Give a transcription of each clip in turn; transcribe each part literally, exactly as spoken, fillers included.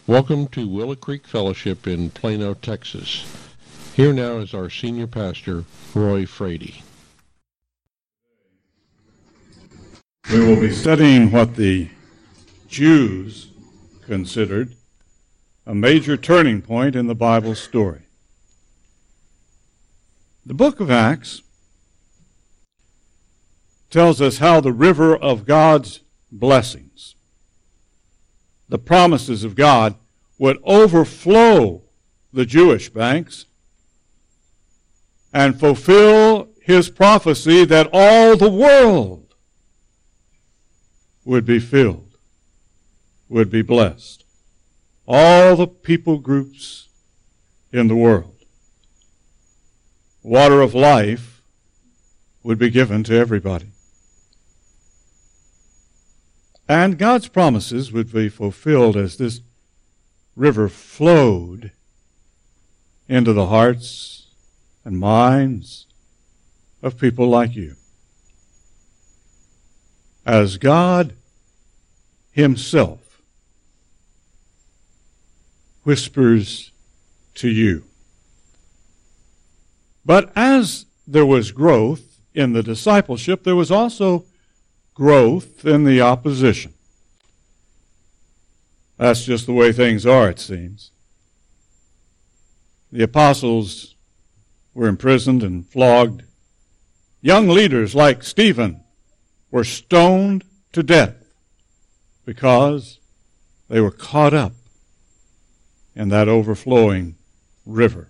Welcome to Willow Creek Fellowship in Plano, Texas. Here now is our senior pastor, Roy Frady. We will be studying what the Jews considered a major turning point in the Bible story. The book of Acts tells us how the river of God's blessings, the promises of God, would overflow the Jewish banks and fulfill his prophecy that all the world would be filled, would be blessed. All the people groups in the world. Water of life would be given to everybody. And God's promises would be fulfilled as this river flowed into the hearts and minds of people like you. As God Himself whispers to you. But as there was growth in the discipleship, there was also growth in the opposition. That's just the way things are, it seems. The apostles were imprisoned and flogged. Young leaders like Stephen were stoned to death because they were caught up in that overflowing river.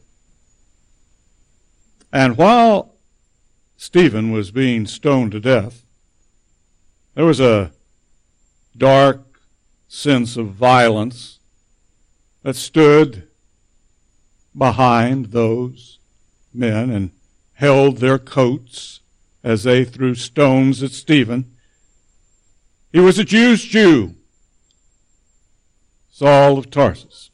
And while Stephen was being stoned to death, there was a dark sense of violence that stood behind those men and held their coats as they threw stones at Stephen. He was a Jew's Jew, Saul of Tarsus.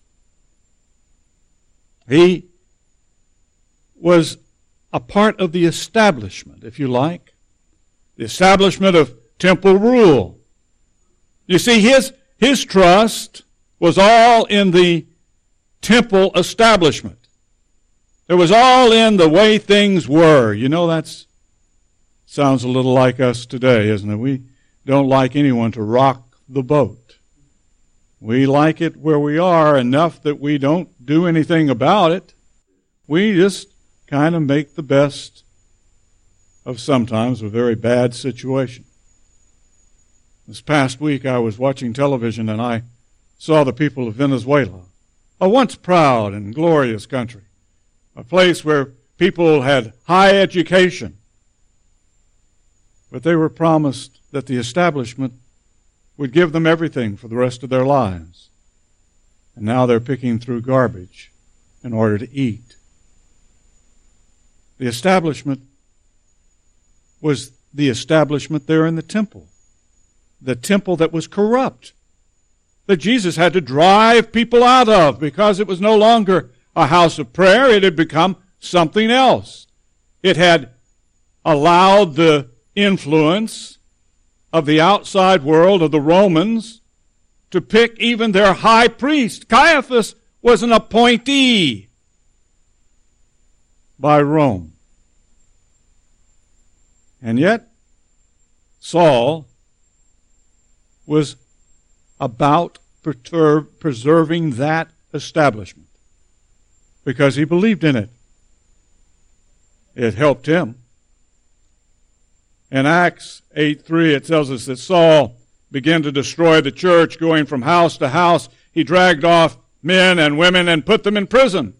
He was a part of the establishment, if you like, the establishment of temple rule. You see, his, his trust was all in the temple establishment. It was all in the way things were. You know, that sounds a little like us today, isn't it? We don't like anyone to rock the boat. We like it where we are enough that we don't do anything about it. We just kind of make the best of sometimes a very bad situation. This past week I was watching television and I saw the people of Venezuela, a once proud and glorious country, a place where people had high education, but they were promised that the establishment would give them everything for the rest of their lives. And now they're picking through garbage in order to eat. The establishment was the establishment there in the temple. The temple that was corrupt, that Jesus had to drive people out of because it was no longer a house of prayer. It had become something else. It had allowed the influence of the outside world, of the Romans, to pick even their high priest. Caiaphas was an appointee by Rome. And yet, Saul was about preserving that establishment because he believed in it. It helped him. In Acts eight three, it tells us that Saul began to destroy the church, going from house to house. He dragged off men and women and put them in prison.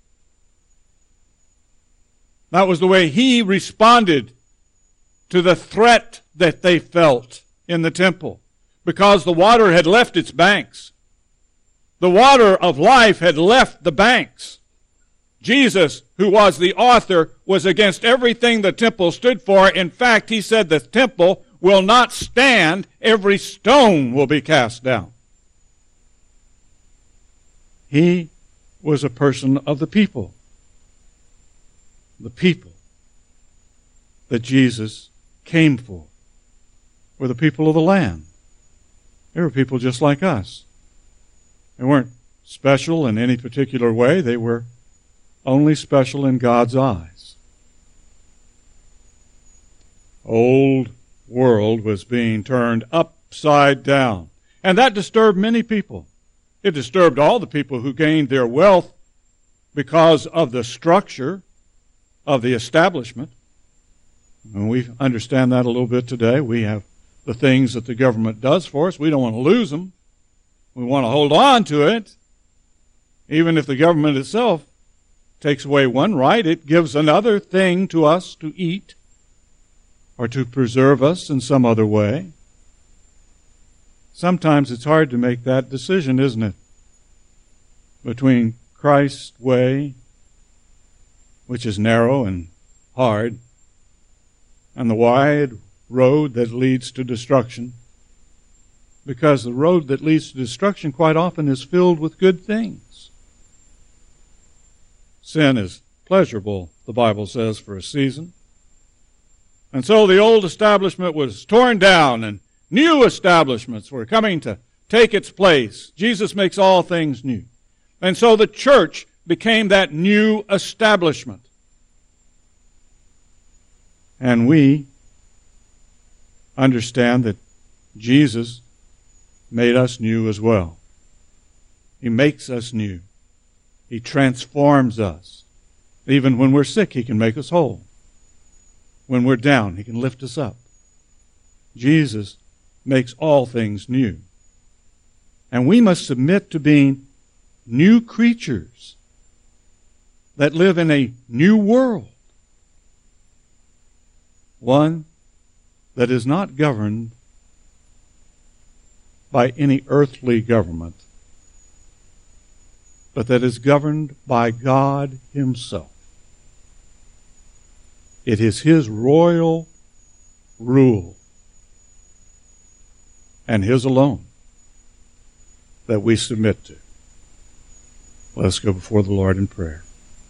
That was the way he responded to the threat that they felt in the temple, because the water had left its banks. The water of life had left the banks. Jesus, who was the author, was against everything the temple stood for. In fact, he said the temple will not stand, every stone will be cast down. He was a person of the people. The people that Jesus came for were the people of the land. They were people just like us. They weren't special in any particular way. They were only special in God's eyes. Old world was being turned upside down, and that disturbed many people. It disturbed all the people who gained their wealth because of the structure of the establishment. And we understand that a little bit today. We have the things that the government does for us. We don't want to lose them. We want to hold on to it. Even if the government itself takes away one right, it gives another thing to us to eat or to preserve us in some other way. Sometimes it's hard to make that decision, isn't it? Between Christ's way, which is narrow and hard, and the wide road that leads to destruction. Because the road that leads to destruction quite often is filled with good things. Sin is pleasurable, the Bible says, for a season. And so the old establishment was torn down and new establishments were coming to take its place. Jesus makes all things new. And so the church became that new establishment. And we understand that Jesus made us new as well. He makes us new. He transforms us. Even when we're sick, He can make us whole. When we're down, He can lift us up. Jesus makes all things new. And we must submit to being new creatures that live in a new world. One that is not governed by any earthly government, but that is governed by God Himself. It is His royal rule, and His alone, that we submit to. Let's go before the Lord in prayer.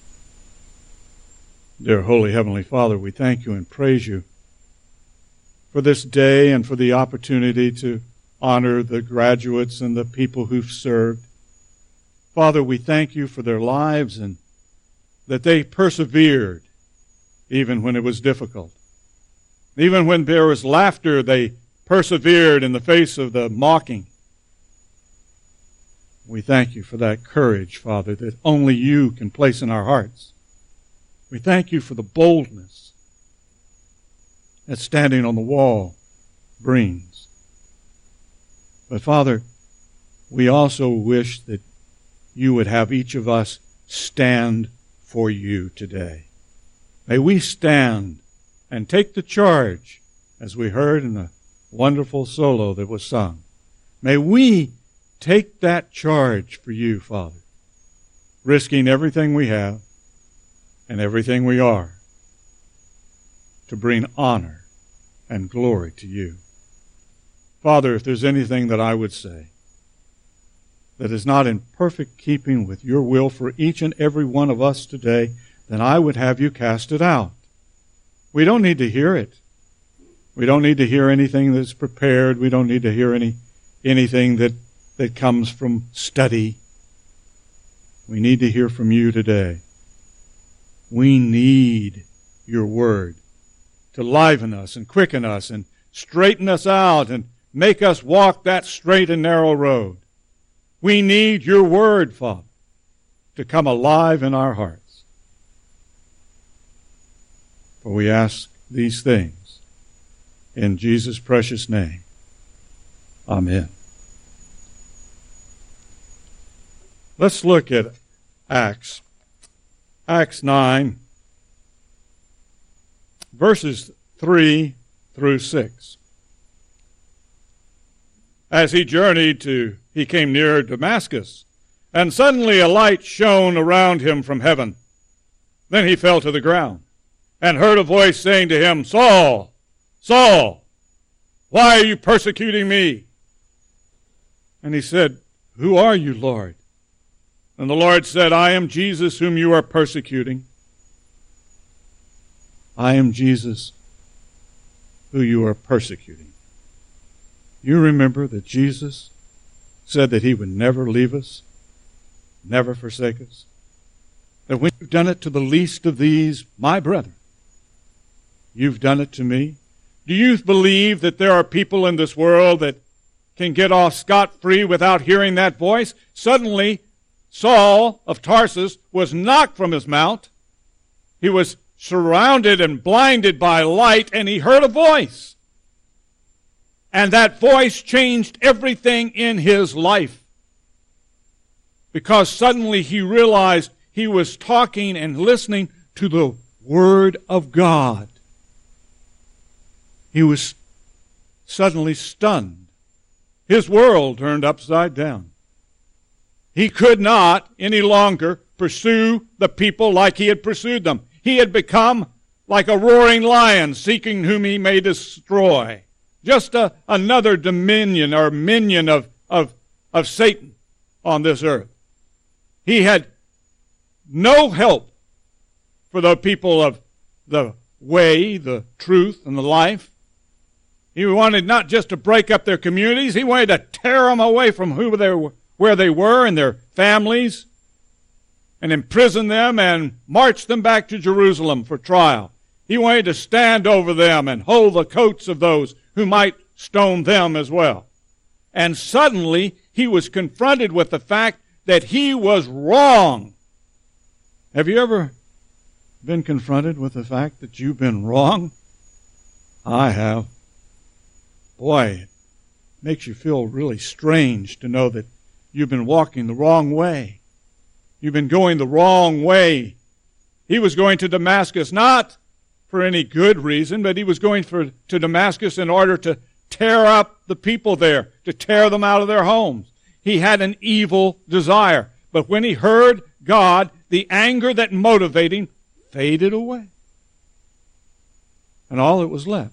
Dear Holy Heavenly Father, we thank You and praise You for this day and for the opportunity to honor the graduates and the people who've served. Father, we thank You for their lives and that they persevered even when it was difficult. Even when there was laughter, they persevered in the face of the mocking. We thank You for that courage, Father, that only You can place in our hearts. We thank You for the boldness that standing on the wall brings. But Father, we also wish that You would have each of us stand for You today. May we stand and take the charge, as we heard in the wonderful solo that was sung. May we take that charge for You, Father, risking everything we have and everything we are to bring honor and glory to You. Father, if there's anything that I would say that is not in perfect keeping with Your will for each and every one of us today, then I would have You cast it out. We don't need to hear it. We don't need to hear anything that's prepared. We don't need to hear any anything that, that comes from study. We need to hear from You today. We need Your word to liven us and quicken us and straighten us out and make us walk that straight and narrow road. We need Your word, Father, to come alive in our hearts. For we ask these things in Jesus' precious name. Amen. Let's look at Acts. Acts nine, verses three through six. As he journeyed to, he came near Damascus, and suddenly a light shone around him from heaven. Then he fell to the ground, and heard a voice saying to him, Saul, Saul, why are you persecuting me? And he said, Who are you, Lord? And the Lord said, I am Jesus whom you are persecuting. I am Jesus who you are persecuting. You remember that Jesus said that He would never leave us never forsake us. That when you've done it to the least of these, my brethren, you've done it to me. Do you believe that there are people in this world that can get off scot-free without hearing that voice? Suddenly, Saul of Tarsus was knocked from his mount. He was surrounded and blinded by light, and he heard a voice. And that voice changed everything in his life. Because suddenly he realized he was talking and listening to the Word of God. He was suddenly stunned. His world turned upside down. He could not any longer pursue the people like he had pursued them. He had become like a roaring lion seeking whom he may destroy. Just a, another dominion or minion of, of, of Satan on this earth. He had no help for the people of the way, the truth, and the life. He wanted not just to break up their communities, he wanted to tear them away from who they were, where they were and their families, and imprison them and march them back to Jerusalem for trial. He wanted to stand over them and hold the coats of those who might stone them as well. And suddenly he was confronted with the fact that he was wrong. Have you ever been confronted with the fact that you've been wrong? I have. Boy, it makes you feel really strange to know that you've been walking the wrong way. You've been going the wrong way. He was going to Damascus not for any good reason, but he was going for, to Damascus in order to tear up the people there, to tear them out of their homes. He had an evil desire. But when he heard God, the anger that motivated him faded away. And all that was left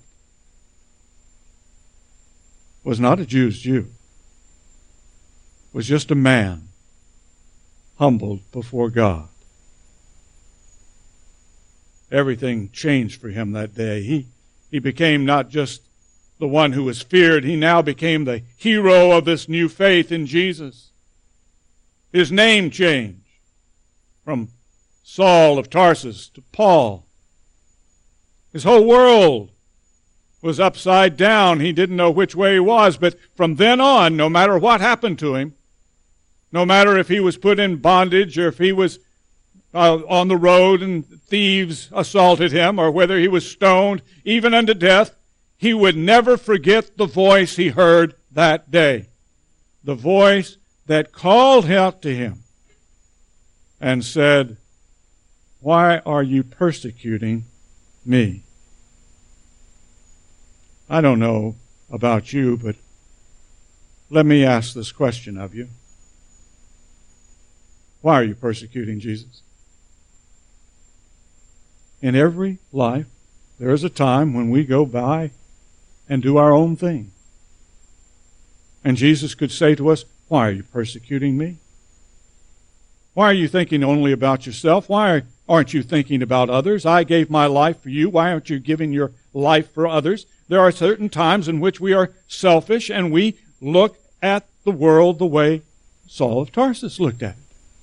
was not a Jew's Jew. It was just a man humbled before God. Everything changed for him that day. He, he became not just the one who was feared, he now became the hero of this new faith in Jesus. His name changed from Saul of Tarsus to Paul. His whole world was upside down. He didn't know which way he was, but from then on, no matter what happened to him, no matter if he was put in bondage or if he was uh, on the road and thieves assaulted him or whether he was stoned, even unto death, he would never forget the voice he heard that day. The voice that called out to him and said, "Why are you persecuting me?" I don't know about you, but let me ask this question of you. Why are you persecuting Jesus? In every life, there is a time when we go by and do our own thing. And Jesus could say to us, "Why are you persecuting me? Why are you thinking only about yourself? Why aren't you thinking about others? I gave my life for you. Why aren't you giving your life for others?" There are certain times in which we are selfish and we look at the world the way Saul of Tarsus looked at it.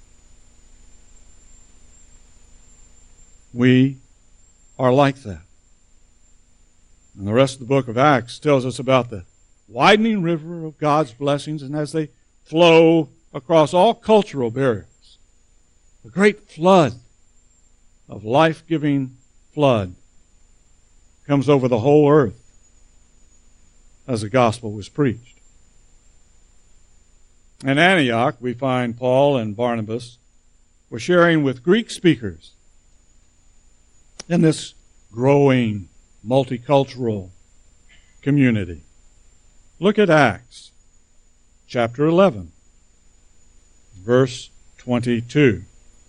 We are like that. And the rest of the book of Acts tells us about the widening river of God's blessings, and as they flow across all cultural barriers, a great flood of life-giving flood comes over the whole earth as the gospel was preached. In Antioch, we find Paul and Barnabas were sharing with Greek speakers in this growing multicultural community. Look at Acts chapter eleven, verse twenty-two.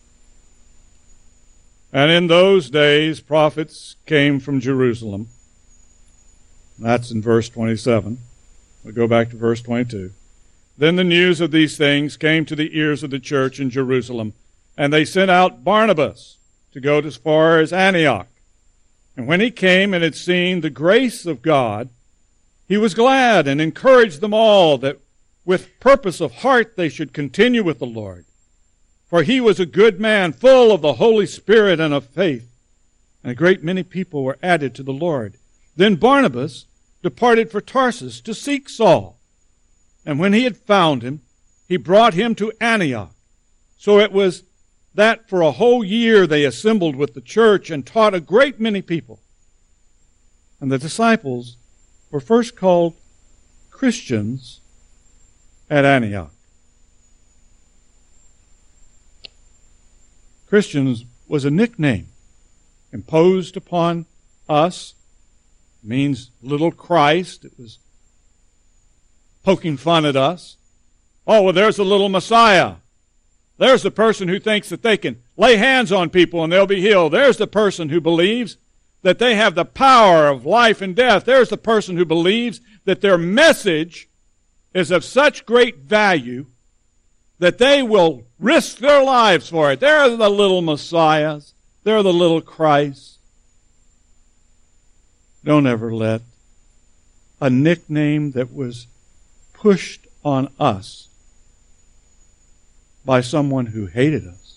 "And in those days prophets came from Jerusalem." That's in verse twenty-seven. We'll go back to verse twenty-two. "Then the news of these things came to the ears of the church in Jerusalem, and they sent out Barnabas to go as far as Antioch. And when he came and had seen the grace of God, he was glad and encouraged them all that with purpose of heart they should continue with the Lord. For he was a good man, full of the Holy Spirit and of faith. And a great many people were added to the Lord. Then Barnabas departed for Tarsus to seek Saul. And when he had found him, he brought him to Antioch. So it was that for a whole year they assembled with the church and taught a great many people. And the disciples were first called Christians at Antioch. Christians was a nickname imposed upon us. It means little Christ. It was poking fun at us. Oh, well, there's a little Messiah. There's the person who thinks that they can lay hands on people and they'll be healed. There's the person who believes that they have the power of life and death. There's the person who believes that their message is of such great value that they will risk their lives for it. They're the little Messiahs. They're the little Christ. Don't ever let a nickname that was pushed on us by someone who hated us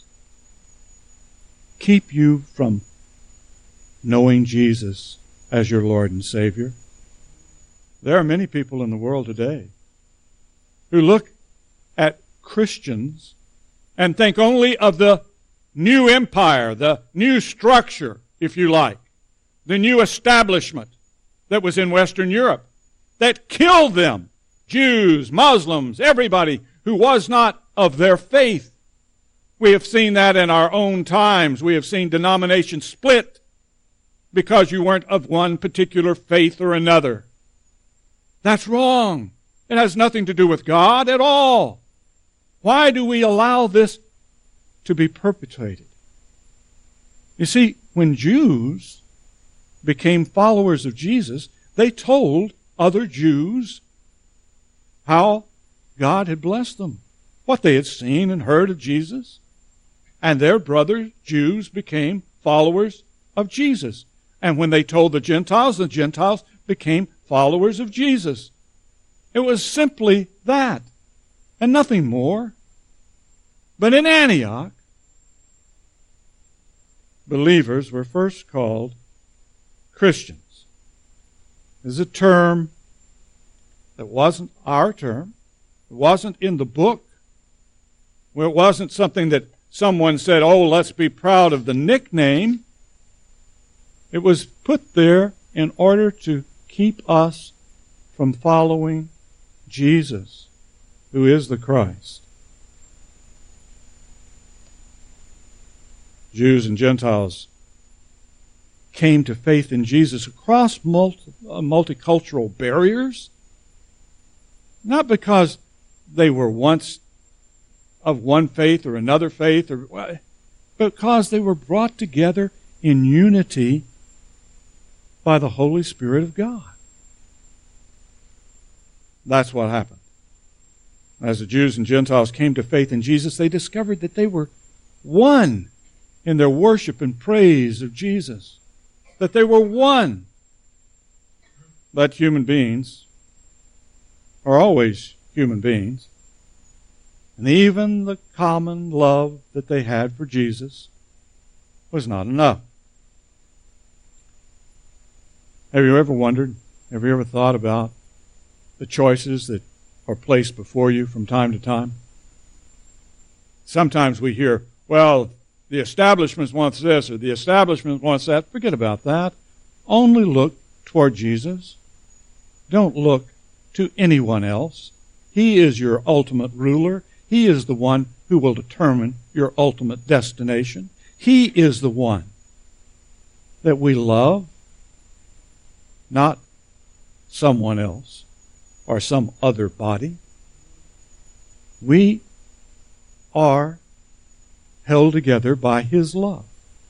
keep you from knowing Jesus as your Lord and Savior. There are many people in the world today who look at Christians and think only of the new empire, the new structure, if you like, the new establishment that was in Western Europe that killed them, Jews, Muslims, everybody who was not of their faith. We have seen that in our own times. We have seen denominations split because you weren't of one particular faith or another. That's wrong. It has nothing to do with God at all. Why do we allow this to be perpetuated? You see, when Jews became followers of Jesus, they told other Jews how God had blessed them, what they had seen and heard of Jesus. And their brother Jews became followers of Jesus. And when they told the Gentiles, the Gentiles became followers of Jesus. It was simply that, and nothing more. But in Antioch, believers were first called Christians. This is a term that wasn't our term. It wasn't in the book. It wasn't something that someone said, oh, let's be proud of the nickname. It was put there in order to keep us from following Jesus, who is the Christ. Jews and Gentiles came to faith in Jesus across multi, uh, multicultural barriers, not because they were once of one faith or another faith, or but because they were brought together in unity by the Holy Spirit of God. That's what happened. As the Jews and Gentiles came to faith in Jesus, they discovered that they were one in their worship and praise of Jesus. That they were one. But human beings are always human beings. And even the common love that they had for Jesus was not enough. Have you ever wondered, have you ever thought about the choices that are placed before you from time to time? Sometimes we hear, well, the establishment wants this or the establishment wants that. Forget about that. Only look toward Jesus. Don't look to anyone else. He is your ultimate ruler. He is the one who will determine your ultimate destination. He is the one that we love, not someone else or some other body. We are held together by His love.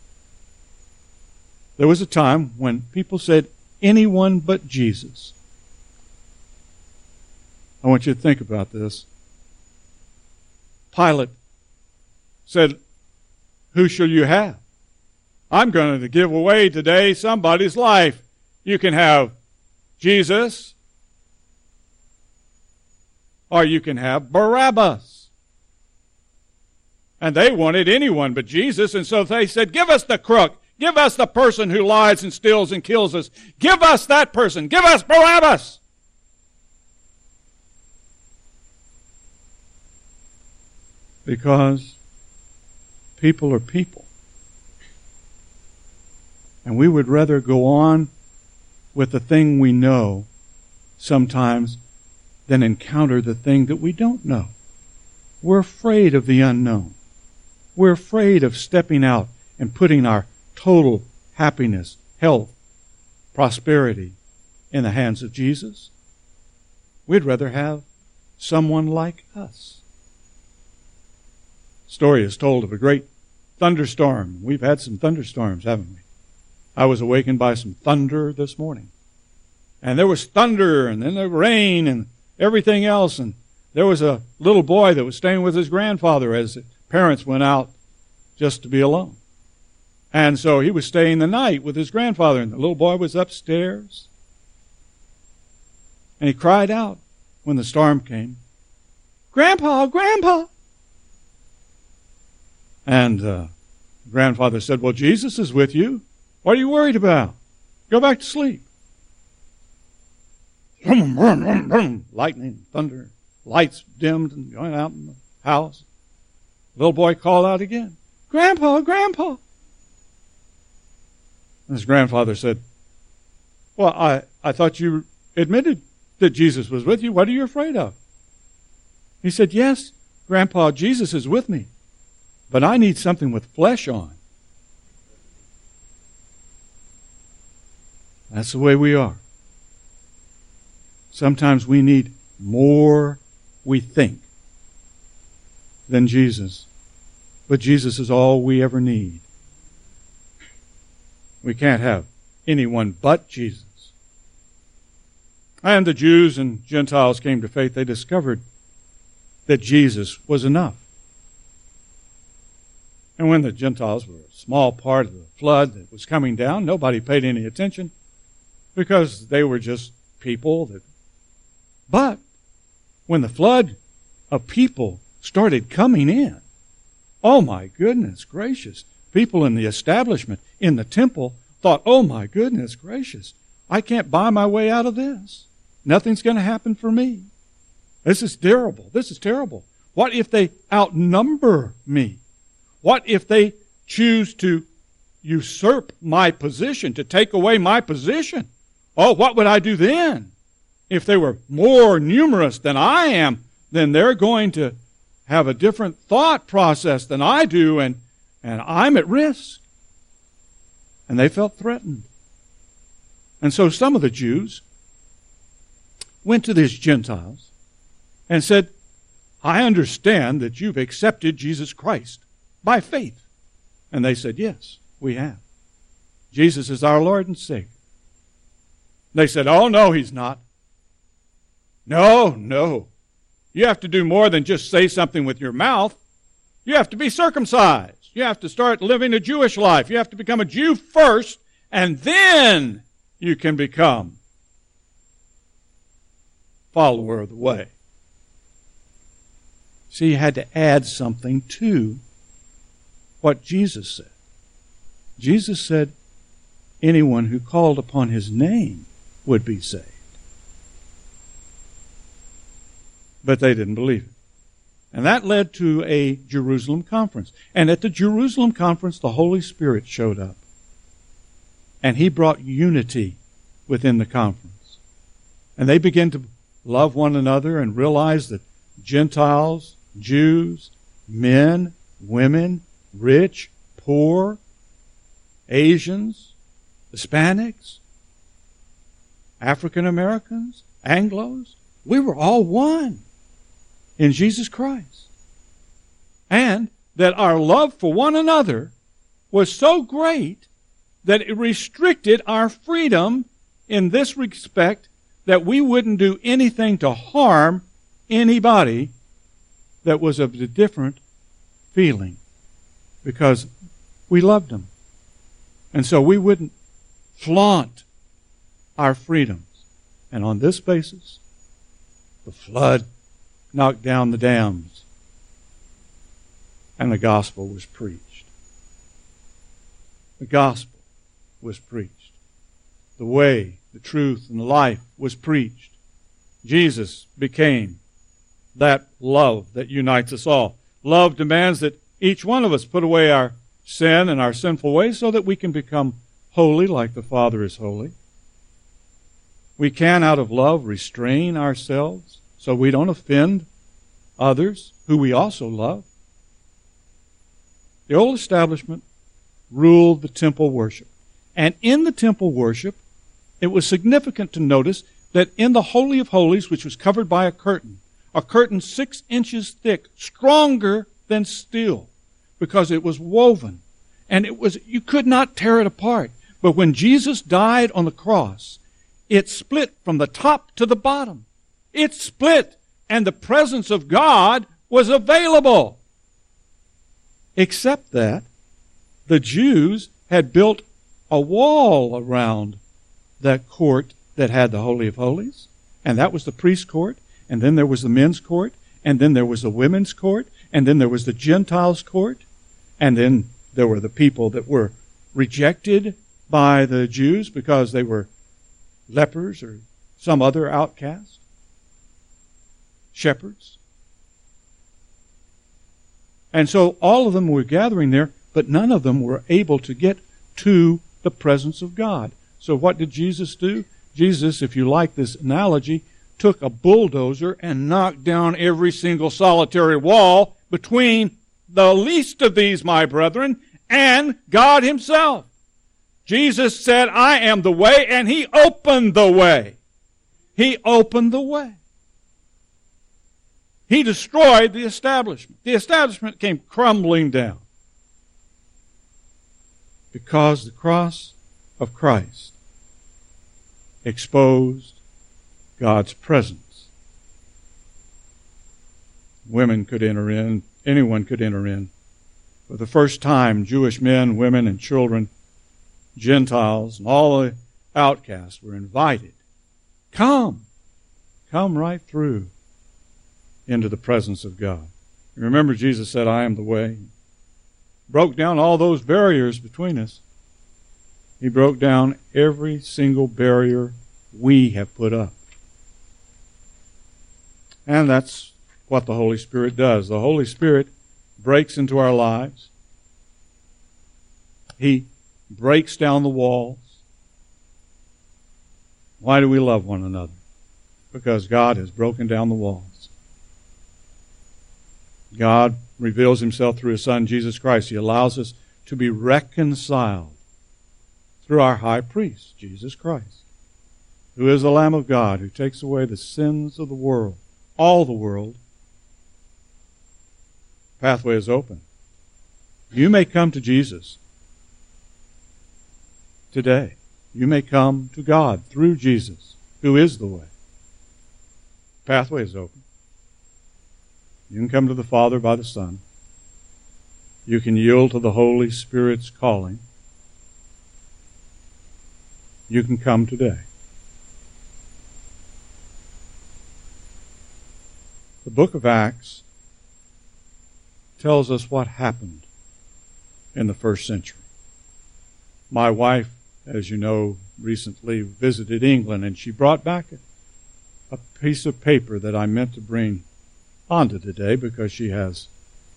There was a time when people said, anyone but Jesus. I want you to think about this. Pilate said, who shall you have? I'm going to give away today somebody's life. You can have Jesus, or you can have Barabbas. And they wanted anyone but Jesus, and so they said, give us the crook. Give us the person who lies and steals and kills us. Give us that person. Give us Barabbas. Because people are people. And we would rather go on with the thing we know sometimes than encounter the thing that we don't know. We're afraid of the unknown. We're afraid of stepping out and putting our total happiness, health, prosperity in the hands of Jesus. We'd rather have someone like us. Story is told of a great thunderstorm. We've had some thunderstorms, haven't we? I was awakened by some thunder this morning. And there was thunder, and then there was rain, and everything else. And there was a little boy that was staying with his grandfather as his parents went out just to be alone. And so he was staying the night with his grandfather, and the little boy was upstairs. And he cried out when the storm came, "Grandpa, Grandpa!" And uh, grandfather said, "Well, Jesus is with you. What are you worried about? Go back to sleep." Lightning, thunder, lights dimmed and going out in the house. The little boy called out again, "Grandpa, Grandpa!" And his grandfather said, "Well, I, I thought you admitted that Jesus was with you. What are you afraid of?" He said, "Yes, Grandpa, Jesus is with me, but I need something with flesh on." That's the way we are. Sometimes we need more, we think, than Jesus. But Jesus is all we ever need. We can't have anyone but Jesus. And the Jews and Gentiles came to faith. They discovered that Jesus was enough. And when the Gentiles were a small part of the flood that was coming down, nobody paid any attention because they were just people that. But when the flood of people started coming in, oh my goodness gracious, people in the establishment, in the temple, thought, oh my goodness gracious, I can't buy my way out of this. Nothing's going to happen for me. This is terrible. This is terrible. What if they outnumber me? What if they choose to usurp my position, to take away my position? Oh, what would I do then? If they were more numerous than I am, then they're going to have a different thought process than I do, and, and I'm at risk. And they felt threatened. And so some of the Jews went to these Gentiles and said, I understand that you've accepted Jesus Christ by faith. And they said, yes, we have. Jesus is our Lord and Savior. They said, oh, no, he's not. No, no. You have to do more than just say something with your mouth. You have to be circumcised. You have to start living a Jewish life. You have to become a Jew first, and then you can become a follower of the way. See, you had to add something to what Jesus said. Jesus said anyone who called upon his name would be saved. But they didn't believe it. And that led to a Jerusalem conference. And at the Jerusalem conference, the Holy Spirit showed up. And he brought unity within the conference. And they began to love one another and realize that Gentiles, Jews, men, women, rich, poor, Asians, Hispanics, African Americans, Anglos, we were all one in Jesus Christ. And that our love for one another was so great that it restricted our freedom in this respect, that we wouldn't do anything to harm anybody that was of a different feeling, because we loved them. And so we wouldn't flaunt our freedoms. And on this basis, the flood knocked down the dams. and the gospel was preached. The gospel was preached. The way, the truth, and the life was preached. Jesus became that love that unites us all. Love demands that each one of us put away our sin and our sinful ways so that we can become holy like the Father is holy. We can, out of love, restrain ourselves so we don't offend others who we also love. The old establishment ruled the temple worship. And in the temple worship, it was significant to notice that in the Holy of Holies, which was covered by a curtain, a curtain six inches thick, stronger than steel, because it was woven. And it was, you could not tear it apart. But when Jesus died on the cross, it split from the top to the bottom. It split, and the presence of God was available. Except that the Jews had built a wall around that court that had the Holy of Holies, and that was the priest's court, and then there was the men's court, and then there was the women's court, and then there was the Gentiles' court, and then there were the people that were rejected by the Jews because they were lepers or some other outcast, shepherds. And so all of them were gathering there, but none of them were able to get to the presence of God. So what did Jesus do? Jesus, if you like this analogy, took a bulldozer and knocked down every single solitary wall between the least of these, my brethren, and God Himself. Jesus said, I am the way, and He opened the way. He opened the way. He destroyed the establishment. The establishment came crumbling down because the cross of Christ exposed God's presence. Women could enter in. Anyone could enter in. For the first time, Jewish men, women, and children, Gentiles, and all the outcasts were invited. Come. Come right through into the presence of God. Remember, Jesus said, I am the way. Broke down all those barriers between us. He broke down every single barrier we have put up. And that's what the Holy Spirit does. The Holy Spirit breaks into our lives. He breaks down the walls. Why do we love one another? Because God has broken down the walls. God reveals Himself through His Son, Jesus Christ. He allows us to be reconciled through our high priest, Jesus Christ, who is the Lamb of God, who takes away the sins of the world, all the world. Pathway is open. You may come to Jesus today. You may come to God through Jesus, who is the way. Pathway is open. You can come to the Father by the Son. You can yield to the Holy Spirit's calling. You can come today. The book of Acts tells us what happened in the first century. My wife, as you know, recently visited England, and she brought back a, a piece of paper that I meant to bring onto today because she has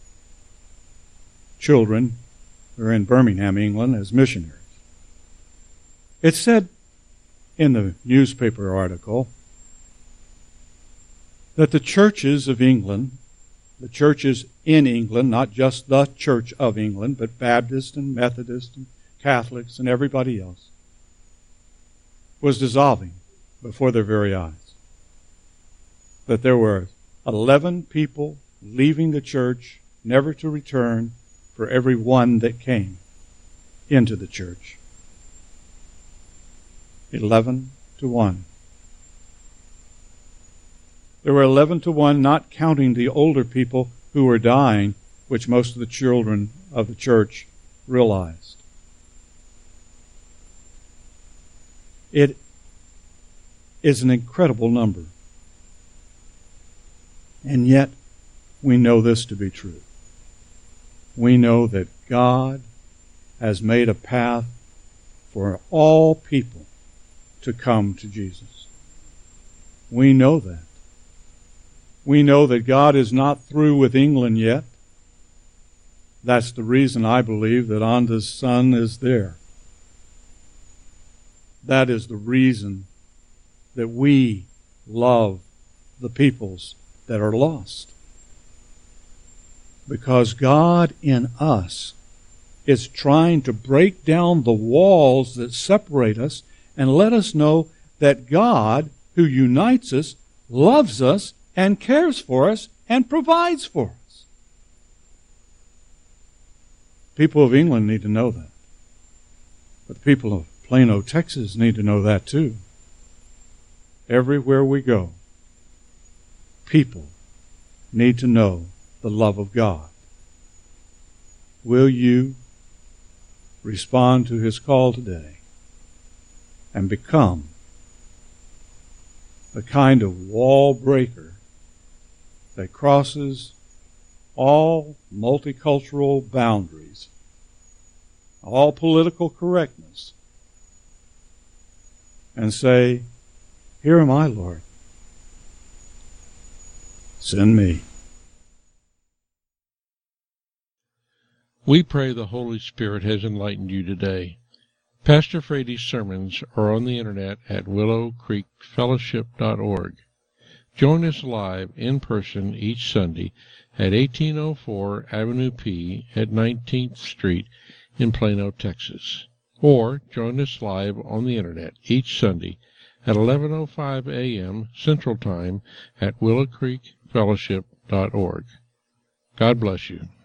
children who are in Birmingham, England, as missionaries. It said in the newspaper article that the churches of England, the churches in England, not just the Church of England, but Baptist and Methodist and Catholics and everybody else, was dissolving before their very eyes. That there were eleven people leaving the church, never to return, for every one that came into the church. Eleven to one. There were eleven to one, not counting the older people who were dying, which most of the children of the church realized. It is an incredible number. And yet, we know this to be true. we know that God has made a path for all people to come to Jesus. We know that. We know that God is not through with England yet. That's the reason I believe that Anda's son is there. That is the reason that we love the peoples that are lost. Because God in us is trying to break down the walls that separate us and let us know that God, who unites us, loves us and cares for us and provides for us. People of England need to know that. But the people of Plano, Texas need to know that too. Everywhere we go, people need to know the love of God. Will you respond to His call today and become the kind of wall breaker that crosses all multicultural boundaries, all political correctness, and say, "Here am I, Lord. Send me." We pray the Holy Spirit has enlightened you today. Pastor Frady's sermons are on the internet at willow creek fellowship dot org. Join us live in person each Sunday at eighteen oh four Avenue P at nineteenth Street in Plano, Texas. Or join us live on the internet each Sunday at eleven oh five a.m. Central Time at willow creek fellowship dot org. God bless you.